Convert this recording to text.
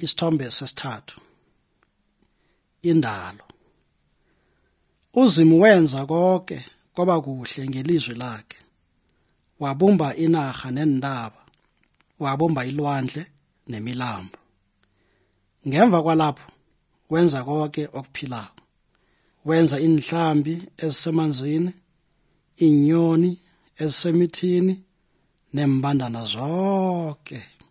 Isithombe sesithathu. Indalo. Uzimu wenza konke kwaba kuhle ngelizwi lakhe. Wabumba inarha nentaba, wabumba ilwandle nemilambo. Ngemva kwalapho wenza konke okuphilayo. Wenza inhlambi ezisemanzini, inyoni ezisemithini, nembandana zonke.